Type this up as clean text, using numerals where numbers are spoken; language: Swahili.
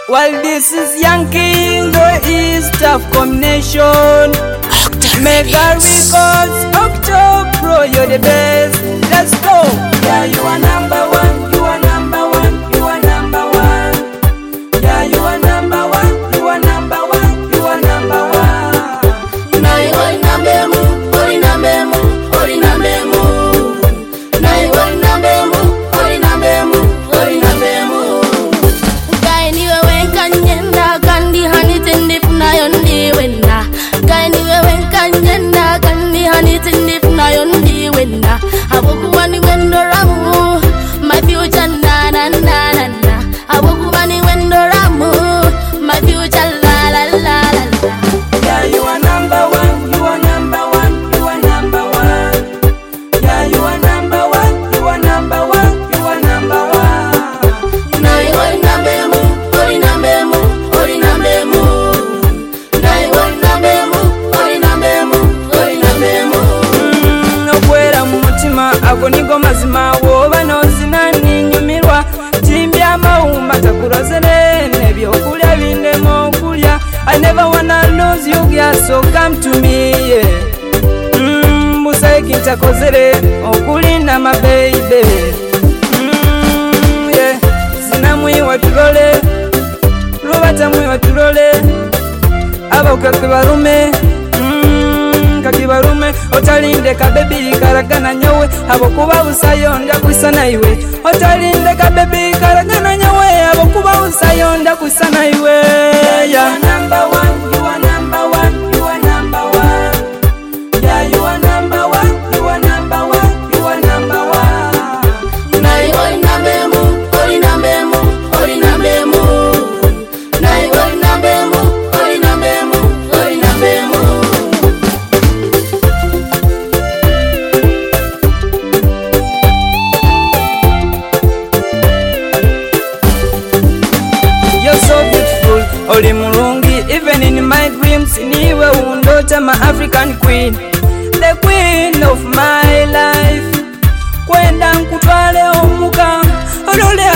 Well, this is Young King, the East of combination. Mega Records, Octo Pro, you're the best. Let's go. Yeah, you are number one. You are number one. You are number one. Yeah, you are number one. You are number one. You are number one. Now you are number one. Holy number one. Holy number one. Now you are number one. Holy number one. Holy number one. Guy ni wewe kanyenda kandi hani tindi funa yondi wena. Guy ni wewe kanyenda kandi hani tindi funa yondi wena. Abokuwa ni wendo ramu. My future na na na na na. Abokuwa ni wendo ramu. My future la la la la la. Yeah, you are number one. You are number one. You are number one. Yeah, you are number one. You are number one. You are number one. Now you are number one. Holy number one. Holy number one. Now you are number one. Holy number one. Holy number one. Okwera mu mutima ago nigo mazima woba nozina ninyumirwa timbya amawumba takurozere nebyokulya bindemo okulya. I never wanna lose you girl, so come to me, yeah. Musaiki ntakozere okulinda my baby. Yeah. Sinamwi watulole lubata mwi watulole abakake barume kaki barume otalinde ka baby karagana nyawe abokuba usayonda kwisana iwe otalinde ka baby karagana nyawe abokuba usayonda kwisana iwe. Yeah, number one. You are number one. You are number one. Yeah, you are number one. You are number one. You are number one. Now you are number one. Holy number one. Holy number one. Now you are number one. Holy number one. Holy number one. You're so beautiful, Oli Mulungi. Even in my dreams, niwe undota my African queen, the queen of my life. Kwenda nkutwale omuka olole